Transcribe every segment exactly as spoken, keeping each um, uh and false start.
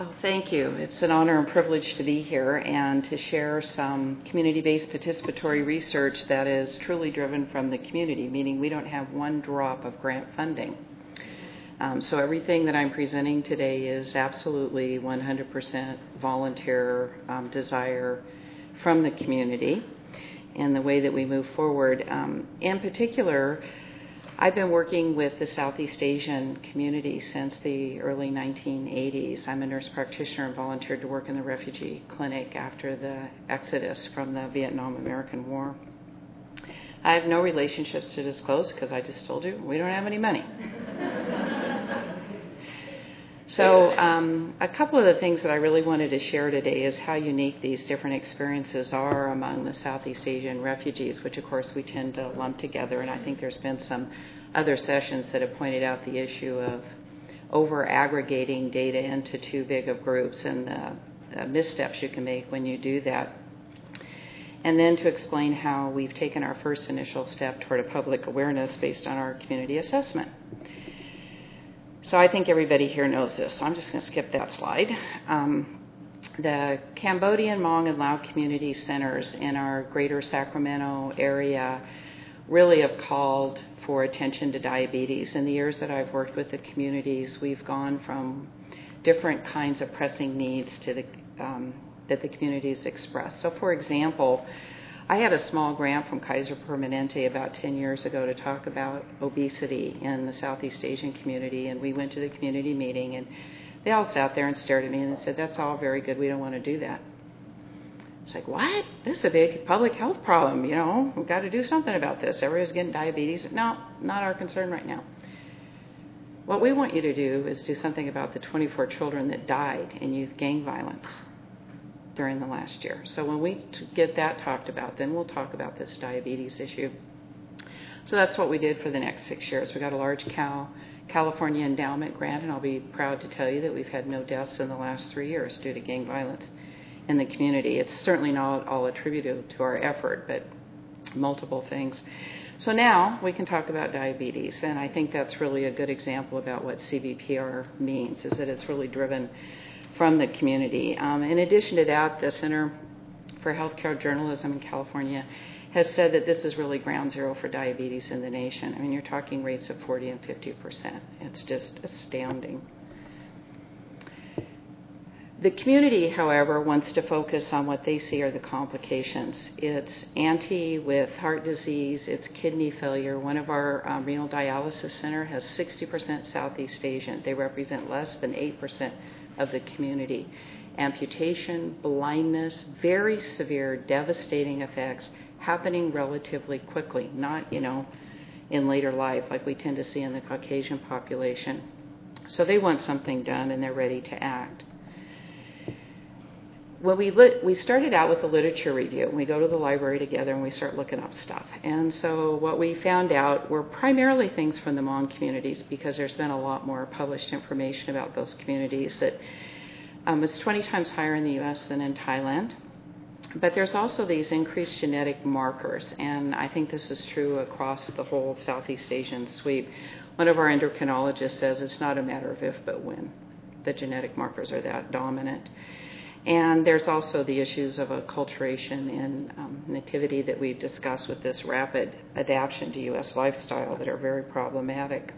Oh, thank you. It's an honor and privilege to be here and to share some community-based participatory research that is truly driven from the community, meaning we don't have one drop of grant funding. Um, so everything that I'm presenting today is absolutely one hundred percent volunteer um, desire from the community and the way that we move forward. Um, in particular, I've been working with the Southeast Asian community since the early nineteen eighties. I'm a nurse practitioner and volunteered to work in the refugee clinic after the exodus from the Vietnam-American War. I have no relationships to disclose because I just told you we don't have any money. So um, a couple of the things that I really wanted to share today is how unique these different experiences are among the Southeast Asian refugees, which of course we tend to lump together, and I think there's been some other sessions that have pointed out the issue of over-aggregating data into too big of groups and the uh, missteps you can make when you do that. And then to explain how we've taken our first initial step toward a public awareness based on our community assessment. So I think everybody here knows this, so I'm just going to skip that slide. Um, the Cambodian, Hmong, and Lao community centers in our greater Sacramento area really have called for attention to diabetes. In the years that I've worked with the communities, we've gone from different kinds of pressing needs to the, um, that the communities express. So for example, I had a small grant from Kaiser Permanente about ten years ago to talk about obesity in the Southeast Asian community, and we went to the community meeting, and they all sat there and stared at me and said, that's all very good, we don't want to do that. It's like, what? This is a big public health problem, you know, we've got to do something about this. Everybody's getting diabetes. No, not our concern right now. What we want you to do is do something about the twenty-four children that died in youth gang violence during the last year. So when we t- get that talked about, then we'll talk about this diabetes issue. So that's what we did for the next six years. We got a large Cal, California endowment grant, and I'll be proud to tell you that we've had no deaths in the last three years due to gang violence in the community. It's certainly not all attributed to our effort, but multiple things. So now we can talk about diabetes, and I think that's really a good example about what C V P R means, is that it's really driven from the community. Um, in addition to that, the Center for Healthcare Journalism in California has said that this is really ground zero for diabetes in the nation. I mean, you're talking rates of forty and fifty percent. It's just astounding. The community, however, wants to focus on what they see are the complications. It's auntie with heart disease, it's kidney failure. One of our um, renal dialysis center has sixty percent Southeast Asian. They represent less than eight percent of the community. Amputation, blindness, very severe, devastating effects happening relatively quickly, not, you know, in later life like we tend to see in the Caucasian population. So they want something done and they're ready to act. When we lit, we started out with a literature review. We go to the library together and we start looking up stuff. And so what we found out were primarily things from the Hmong communities, because there's been a lot more published information about those communities that um, it's twenty times higher in the U S than in Thailand. But there's also these increased genetic markers, and I think this is true across the whole Southeast Asian sweep. One of our endocrinologists says it's not a matter of if but when. The genetic markers are that dominant. And there's also the issues of acculturation and um, nativity that we've discussed with this rapid adaptation to U S lifestyle that are very problematic.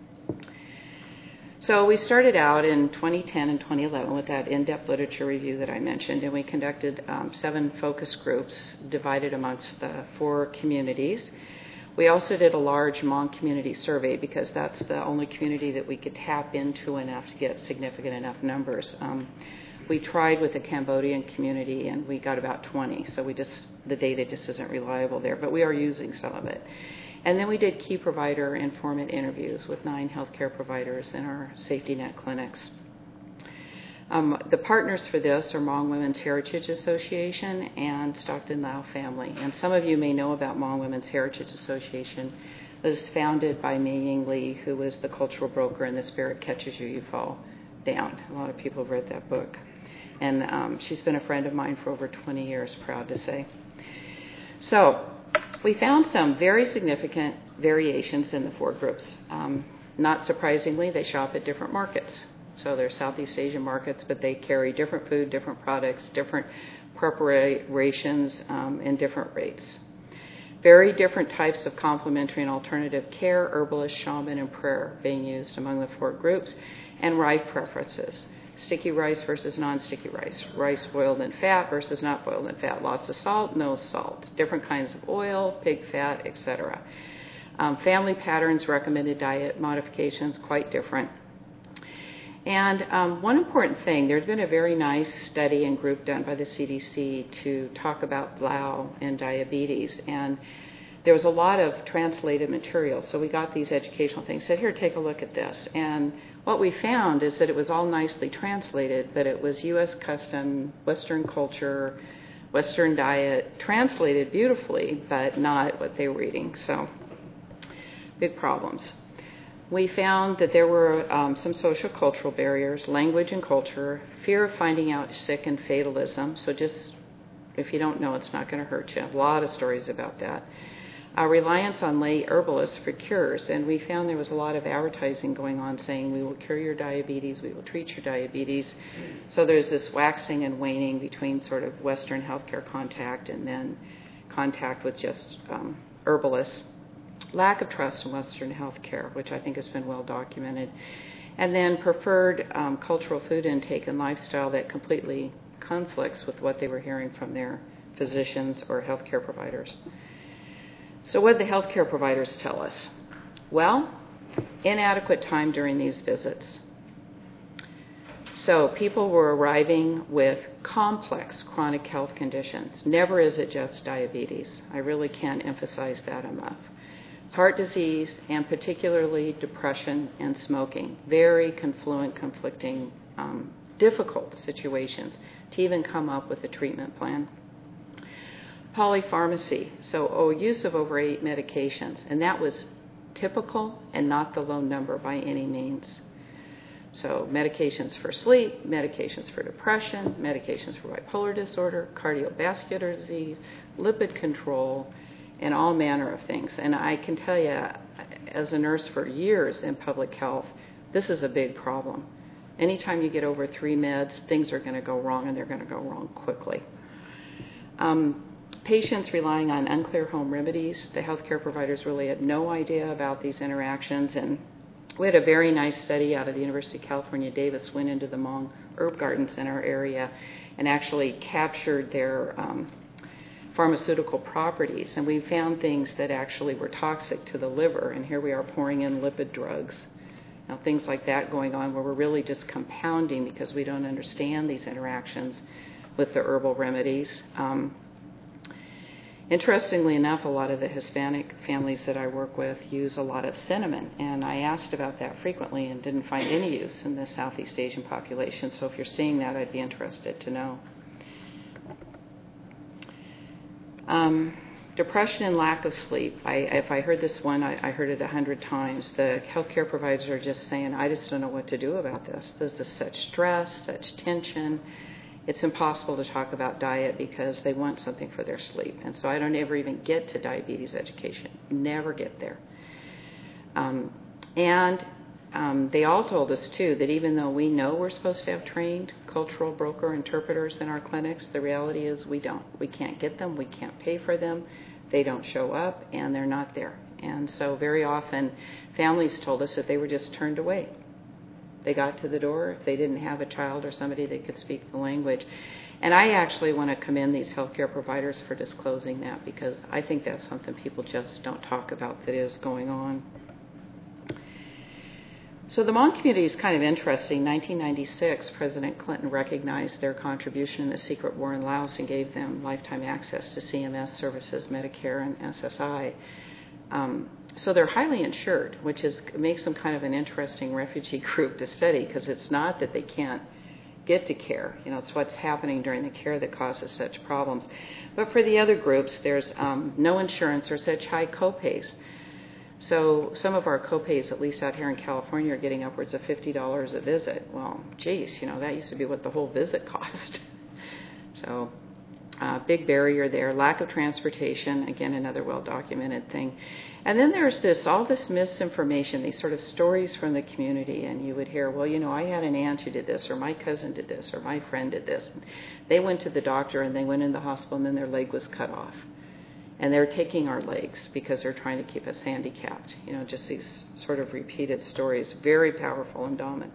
So we started out in twenty ten and twenty eleven with that in-depth literature review that I mentioned, and we conducted um, seven focus groups divided amongst the four communities. We also did a large Hmong community survey because that's the only community that we could tap into enough to get significant enough numbers. Um, We tried with the Cambodian community and we got about twenty, so we just the data just isn't reliable there, but we are using some of it. And then we did key provider informant interviews with nine healthcare providers in our safety net clinics. Um, the partners for this are Hmong Women's Heritage Association and Stockton Lao Family. And some of you may know about Hmong Women's Heritage Association. It was founded by Mei Ying Lee, who was the cultural broker in The Spirit Catches You, You Fall Down. A lot of people have read that book. And um, she's been a friend of mine for over twenty years, proud to say. So we found some very significant variations in the four groups. Um, not surprisingly, they shop at different markets. So they're Southeast Asian markets, but they carry different food, different products, different preparations, um, and different rates. Very different types of complementary and alternative care, herbalist, shaman, and prayer being used among the four groups, and rice preferences. Sticky rice versus non-sticky rice. Rice boiled in fat versus not boiled in fat. Lots of salt, no salt. Different kinds of oil, pig fat, et cetera. Um, family patterns, recommended diet modifications, quite different. And um, one important thing, there's been a very nice study and group done by the C D C to talk about B L A O and diabetes. And there was a lot of translated material. So we got these educational things, said, here, take a look at this. And what we found is that it was all nicely translated, but it was U S custom, Western culture, Western diet, translated beautifully, but not what they were eating. So big problems. We found that there were um, some social cultural barriers, language and culture, fear of finding out sick, and fatalism. So just, if you don't know, it's not going to hurt you. A lot of stories about that. Uh, reliance on lay herbalists for cures. And we found there was a lot of advertising going on saying, we will cure your diabetes, we will treat your diabetes. So there's this waxing and waning between sort of Western healthcare contact and then contact with just um, herbalists. Lack of trust in Western healthcare, which I think has been well documented. And then preferred um, cultural food intake and lifestyle that completely conflicts with what they were hearing from their physicians or healthcare providers. So what did the healthcare providers tell us? Well, inadequate time during these visits. So people were arriving with complex chronic health conditions. Never is it just diabetes. I really can't emphasize that enough. It's heart disease, and particularly depression and smoking. Very confluent, conflicting, um, difficult situations to even come up with a treatment plan. Polypharmacy, so oh, use of over eight medications, and that was typical and not the low number by any means. So medications for sleep, medications for depression, medications for bipolar disorder, cardiovascular disease, lipid control, and all manner of things. And I can tell you, as a nurse for years in public health, this is a big problem. Anytime you get over three meds, things are going to go wrong, and they're going to go wrong quickly. Um, patients relying on unclear home remedies. The healthcare providers really had no idea about these interactions, and we had a very nice study out of the University of California, Davis, went into the Hmong herb gardens in our area and actually captured their um, pharmaceutical properties, and we found things that actually were toxic to the liver, and here we are pouring in lipid drugs. Now, things like that going on where we're really just compounding because we don't understand these interactions with the herbal remedies. Um, interestingly enough, a lot of the Hispanic families that I work with use a lot of cinnamon, and I asked about that frequently and didn't find any use in the Southeast Asian population, so if you're seeing that, I'd be interested to know. Um, depression and lack of sleep. I, if I heard this one, I, I heard it a hundred times. The healthcare providers are just saying, I just don't know what to do about this. This is such stress, such tension. It's impossible to talk about diet because they want something for their sleep. And so I don't ever even get to diabetes education. Never get there. Um, and Um, they all told us, too, that even though we know we're supposed to have trained cultural broker interpreters in our clinics, the reality is we don't. We can't get them. We can't pay for them. They don't show up, and they're not there. And so very often families told us that they were just turned away. They got to the door. If they didn't have a child or somebody that could speak the language. And I actually want to commend these healthcare providers for disclosing that, because I think that's something people just don't talk about that is going on. So the Hmong community is kind of interesting. In nineteen ninety-six, President Clinton recognized their contribution in the secret war in Laos and gave them lifetime access to C M S services, Medicare, and S S I. Um, so they're highly insured, which is makes them kind of an interesting refugee group to study, because it's not that they can't get to care. You know, it's what's happening during the care that causes such problems. But for the other groups, there's um, no insurance or such high copays. So some of our copays, at least out here in California, are getting upwards of fifty dollars a visit. Well, geez, you know, that used to be what the whole visit cost. So Uh, big barrier there, lack of transportation, again, another well-documented thing. And then there's this, all this misinformation, these sort of stories from the community, and you would hear, well, you know, I had an aunt who did this, or my cousin did this, or my friend did this. And they went to the doctor, and they went in the hospital, and then their leg was cut off. And they're taking our legs because they're trying to keep us handicapped. You know, just these sort of repeated stories, very powerful and dominant.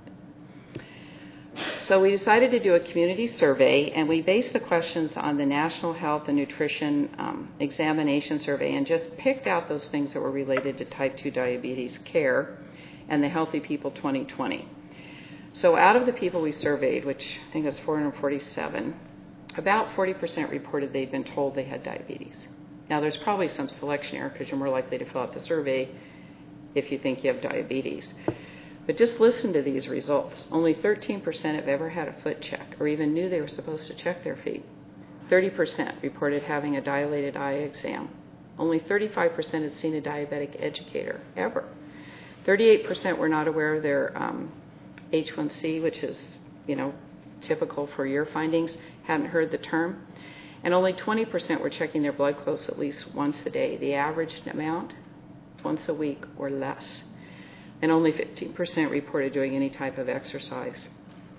So we decided to do a community survey, and we based the questions on the National Health and Nutrition um, Examination Survey and just picked out those things that were related to type two diabetes care and the Healthy People twenty twenty. So out of the people we surveyed, which I think was four hundred forty-seven, about forty percent reported they'd been told they had diabetes. Now, there's probably some selection error because you're more likely to fill out the survey if you think you have diabetes. But just listen to these results. Only thirteen percent have ever had a foot check or even knew they were supposed to check their feet. thirty percent reported having a dilated eye exam. Only thirty-five percent had seen a diabetic educator, ever. thirty-eight percent were not aware of their um, H one C, which is, you know, typical for your findings, hadn't heard the term. And only twenty percent were checking their blood close at least once a day. The average amount, once a week or less. And only fifteen percent reported doing any type of exercise.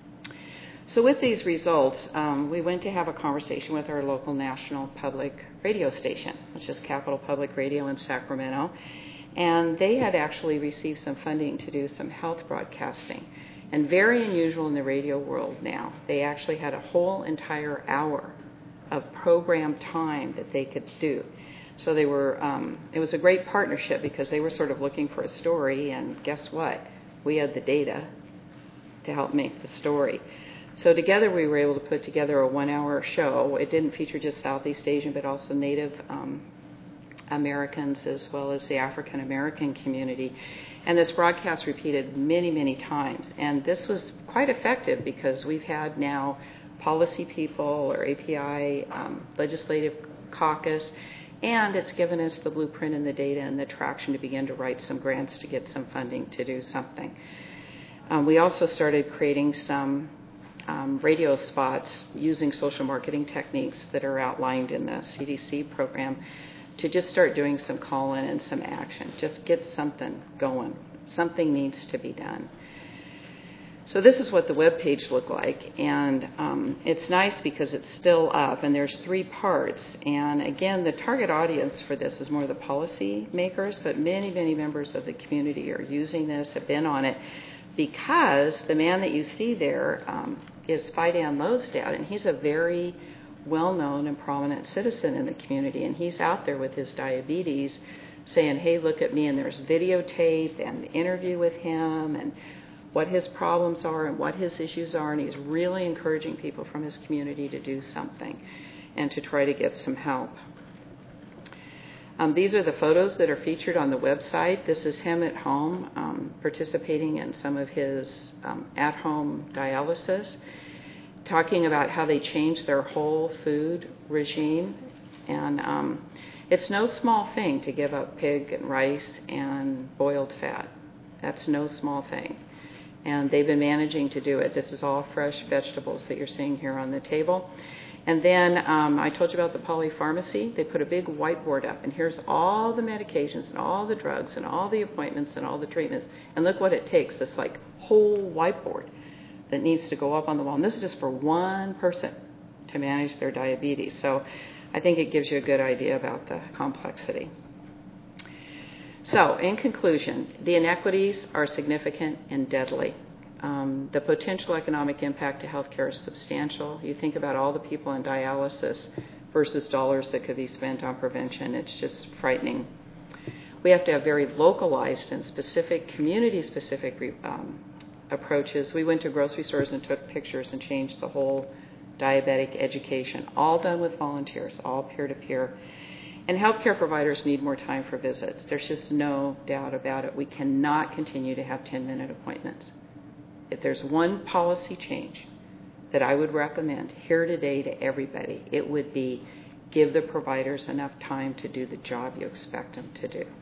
So with these results, um, we went to have a conversation with our local national public radio station, which is Capital Public Radio in Sacramento. And they had actually received some funding to do some health broadcasting. And very unusual in the radio world now, they actually had a whole entire hour of program time that they could do. So they were, um, it was a great partnership because they were sort of looking for a story, and guess what? We had the data to help make the story. So together we were able to put together a one-hour show. It didn't feature just Southeast Asian, but also Native um, Americans as well as the African American community. And this broadcast repeated many, many times. And this was quite effective because we've had now policy people or A P I, um, legislative caucus, and it's given us the blueprint and the data and the traction to begin to write some grants to get some funding to do something. Um, we also started creating some um, radio spots using social marketing techniques that are outlined in the C D C program to just start doing some call-in and some action. Just get something going. Something needs to be done. So this is what the web page looked like, and um, it's nice because it's still up, and there's three parts. And again, the target audience for this is more the policy makers, but many, many members of the community are using this, have been on it, because the man that you see there um, is Fidan Losdad, and he's a very well-known and prominent citizen in the community, and he's out there with his diabetes saying, hey, look at me, and there's videotape and the interview with him and what his problems are and what his issues are, and he's really encouraging people from his community to do something and to try to get some help. Um, these are the photos that are featured on the website. This is him at home um, participating in some of his um, at-home dialysis, talking about how they changed their whole food regime. And um, it's no small thing to give up pig and rice and boiled fat. That's no small thing. And they've been managing to do it. This is all fresh vegetables that you're seeing here on the table. And then um, I told you about the polypharmacy. They put a big whiteboard up, and here's all the medications and all the drugs and all the appointments and all the treatments. And look what it takes, this like whole whiteboard that needs to go up on the wall. And this is just for one person to manage their diabetes. So I think it gives you a good idea about the complexity. So, in conclusion, the inequities are significant and deadly. Um, the potential economic impact to healthcare is substantial. You think about all the people in dialysis versus dollars that could be spent on prevention. It's just frightening. We have to have very localized and specific, community-specific um, approaches. We went to grocery stores and took pictures and changed the whole diabetic education, all done with volunteers, all peer-to-peer. And healthcare providers need more time for visits. There's just no doubt about it. We cannot continue to have ten-minute appointments. If there's one policy change that I would recommend here today to everybody, it would be give the providers enough time to do the job you expect them to do.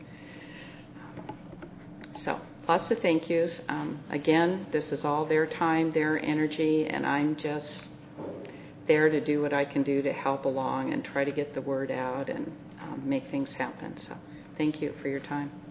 So, lots of thank yous. Um, again, this is all their time, their energy, and I'm just there to do what I can do to help along and try to get the word out and um, make things happen. So thank you for your time.